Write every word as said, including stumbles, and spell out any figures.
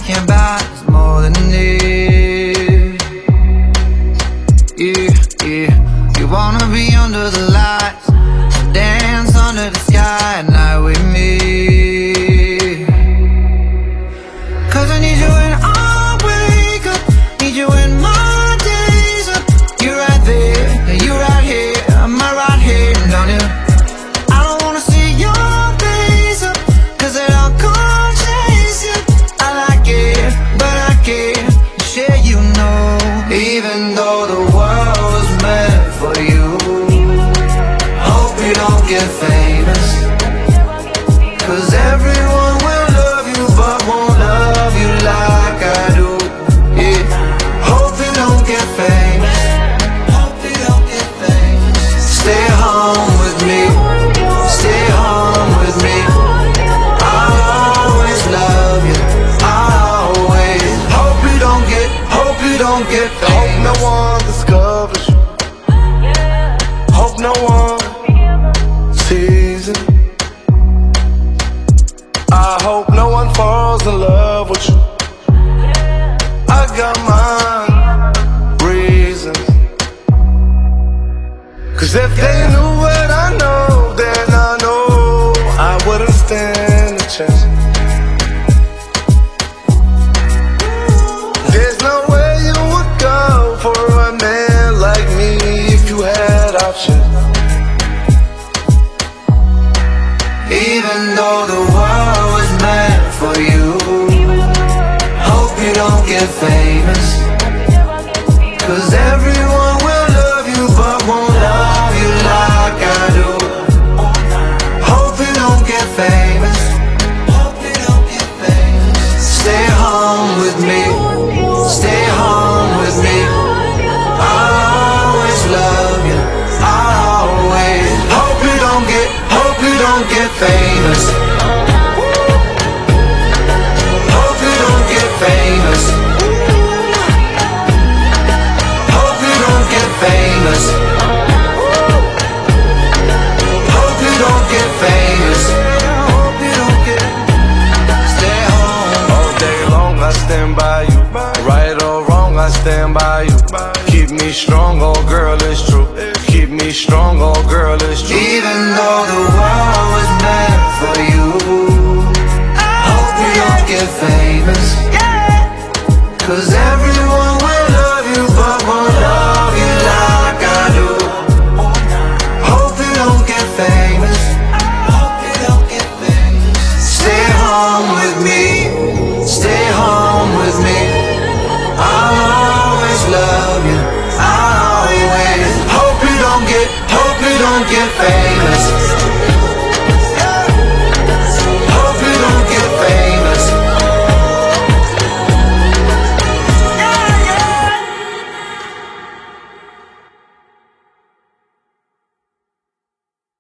can't buy is more than this. Yeah, yeah. You wanna be under the lights, dance under the sky at night with me. Cause I need you when I wake up, need you when my day's up. You're right there, you're right here, I'm right here, don't you? I don't wanna see your face up, cause it all comes chase you. I like it, but I can't share, you know. Even though the world was meant for you, hope you don't get famous, cause everyone will love you but won't love you like I do. Yeah, hope you don't get famous, hope you don't get famous. Stay home with me, stay home with me. I'll always love you, I'll always. Hope you don't get, hope you don't get famous. Hope no one discovers you, hope no one sees it. I hope no one falls in love with you. I got my reasons, cause if they knew what I know, then I know I wouldn't stand a chance. There's no way you would go for a man like me if you had options. Even though the world was meant for you, hope you don't get famous, cause everyone will love you but won't love you like I do. Hope you don't get famous, hope you don't get famous. Stay home with me, stay home with me. I'll always love you, I'll always. Hope you don't get, hope you don't get famous, hope you don't get famous, hope you don't get famous, hope you don't get famous, hope you don't get. Stay home. All day long I stand by you, right or wrong I stand by you. Keep me strong, oh girl, it's true. Keep me strong, oh girl, it's true. Even though the world was meant for you, hope you don't get famous, cause everyone